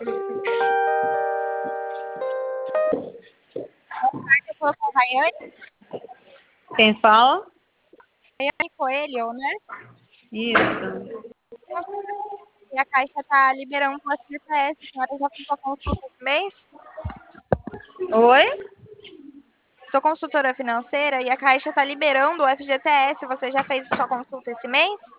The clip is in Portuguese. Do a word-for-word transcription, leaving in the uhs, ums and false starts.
Eu falo com a Rayane, Quem fala? Rayane Coelho, né? Isso. E a Caixa está liberando o F G T S. A senhora já fez a consulta esse mês? Oi? Sou consultora financeira e a Caixa está liberando o F G T S. Você já fez sua consulta esse mês?